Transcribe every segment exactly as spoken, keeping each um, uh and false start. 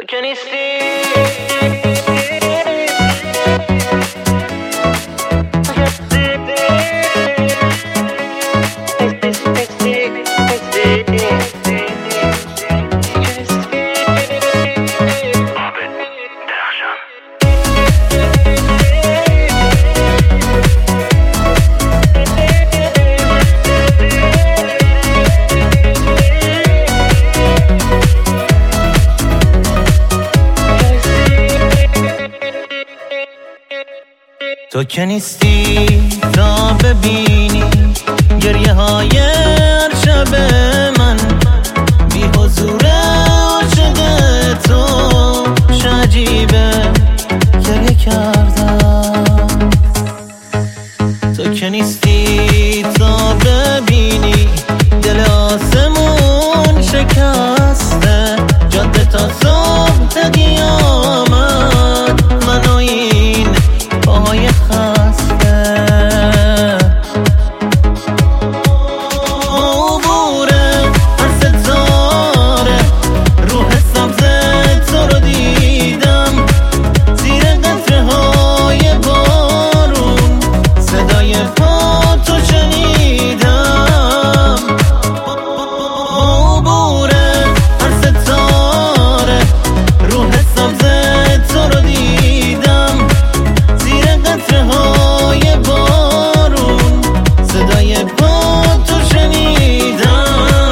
تو که نیستی. تو که نیستی تا ببینی گریه های هر شب من، بی حضور عاشق تو عجیبه گریه کردم. تو که نیستی تا ببینی دل آسمون شکسته، جاده تا صبح قیامت من و این پاهای خسته. عبوره هر ستاره روح سبز تو رو دیدم، زیر قطره های بارون صدای پا تو شنیدم. عبوره هر ستاره روح سبز تو رو دیدم، زیر قطره های بارون صدای پا تو شنیدم.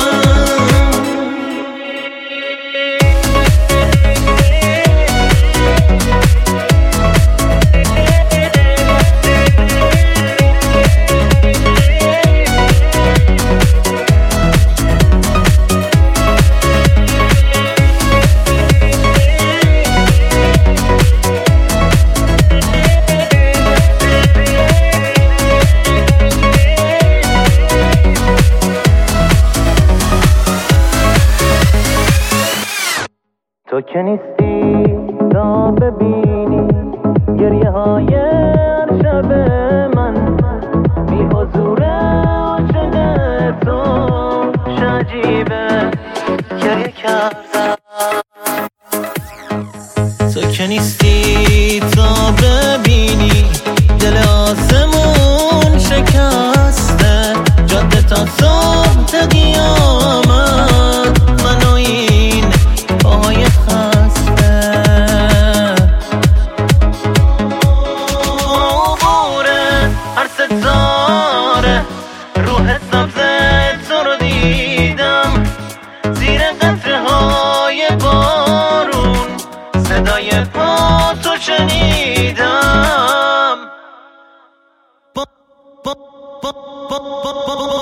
تو که نیستی تا ببینی گریه های هر شب من، بی حضور عاشق تو عجیبه گریه کردم. تو که نیستی تا ببینی دل آسمون شکسته، جاده تا صبح قیامت من و این پاهای خسته. عبوره هر ستاره روح سبز تو رو دیدم، زیر قطره های بارون صدای پا تو شنیدم.